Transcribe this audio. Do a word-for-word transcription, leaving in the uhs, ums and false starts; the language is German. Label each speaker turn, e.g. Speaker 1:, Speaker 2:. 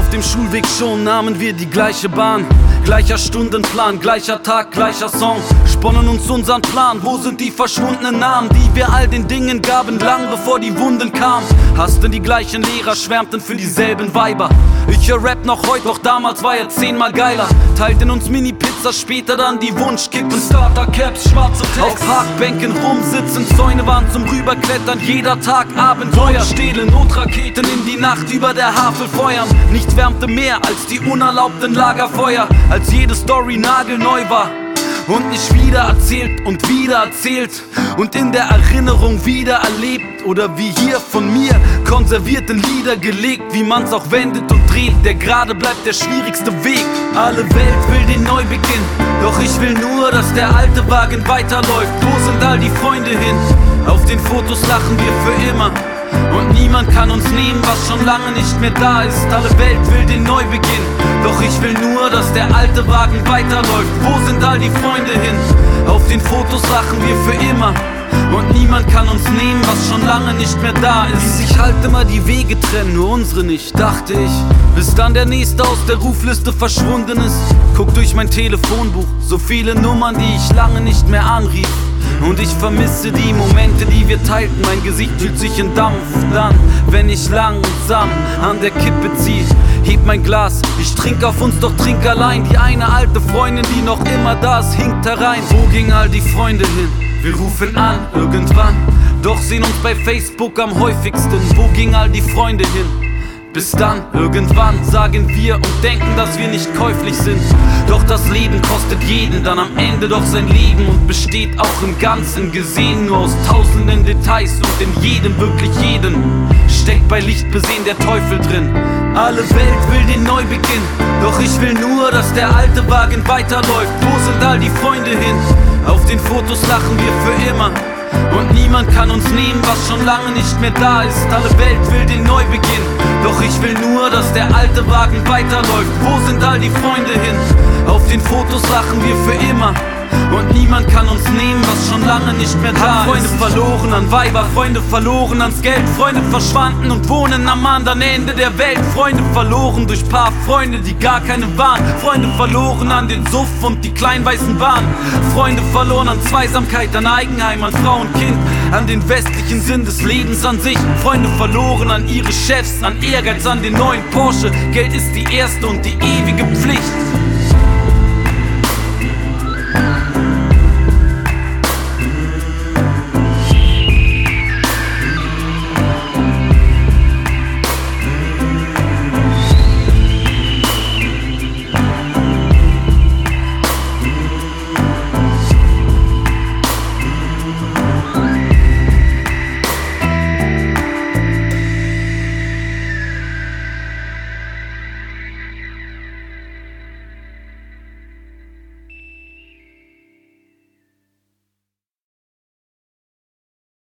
Speaker 1: Auf dem Schulweg schon nahmen wir die gleiche Bahn. Gleicher Stundenplan, gleicher Tag, gleicher Song. Sponnen uns unseren Plan, wo sind die verschwundenen Namen, die wir all den Dingen gaben, lang bevor die Wunden kamen. Hassten die gleichen Lehrer, schwärmten für dieselben Weiber. Ich hör Rap noch heute, doch damals war er zehnmal geiler. Teilten uns Mini-Pizza, später dann die Wunschkippen, Starter-Caps, schwarze Text. Auf Parkbänken rumsitzen, Zäune waren zum Rüberklettern, jeder Tag Abenteuer. Stähle, Notraketen in die Nacht über der Havel feuern. Nichts wärmte mehr als die unerlaubten Lagerfeuer, als jede Story nagelneu war und nicht wieder erzählt und wieder erzählt und in der Erinnerung wieder erlebt. Oder wie hier von mir konserviert in Lieder gelegt, wie man's auch wendet und dreht, der gerade bleibt der schwierigste Weg. Alle Welt will den Neubeginn, doch ich will nur, dass der alte Wagen weiterläuft. Wo sind all die Freunde hin? Auf den Fotos lachen wir für immer und niemand kann uns nehmen, was schon lange nicht mehr da ist. Alle Welt will den Neubeginn, doch ich will nur, dass der alte Wagen weiterläuft. Wo sind all die Freunde hin? Auf den Fotos lachen wir für immer und niemand kann uns nehmen, was schon lange nicht mehr da ist. Wie sich halt immer die Wege trennen, nur unsere nicht, dachte ich. Bis dann der Nächste aus der Rufliste verschwunden ist. Guck durch mein Telefonbuch, so viele Nummern, die ich lange nicht mehr anrief. Und ich vermisse die Momente, die wir teilten. Mein Gesicht fühlt sich in Dampf dann, wenn ich langsam an der Kippe zieh. Heb mein Glas, ich trink auf uns, doch trink allein. Die eine alte Freundin, die noch immer da ist, hinkt herein. Wo gingen all die Freunde hin? Wir rufen an, irgendwann, doch sehen uns bei Facebook am häufigsten. Wo gingen all die Freunde hin? Bis dann, irgendwann sagen wir und denken, dass wir nicht käuflich sind. Doch das Leben kostet jeden dann am Ende doch sein Leben und besteht auch im Ganzen gesehen nur aus tausenden Details und in jedem, wirklich jeden, steckt bei Licht besehen der Teufel drin. Alle Welt will den Neubeginn, doch ich will nur, dass der alte Wagen weiterläuft. Wo sind all die Freunde hin? Auf den Fotos lachen wir für immer und niemand kann uns nehmen, was schon lange nicht mehr da ist. Alle Welt will den Neubeginn, doch ich will nur, dass der alte Wagen weiterläuft. Wo sind all die Freunde hin? Auf den Fotos lachen wir für immer und niemand kann uns nehmen, was schon lange nicht mehr da ist. Freunde verloren an Weiber, Freunde verloren ans Geld. Freunde verschwanden und wohnen am anderen Ende der Welt. Freunde verloren durch paar Freunde, die gar keine waren. Freunde verloren an den Suff und die kleinen weißen Bahnen. Freunde verloren an Zweisamkeit, an Eigenheim, an Frau und Kind, an den westlichen Sinn des Lebens an sich. Freunde verloren an ihre Chefs, an Ehrgeiz, an den neuen Porsche. Geld ist die erste und die ewige Pflicht.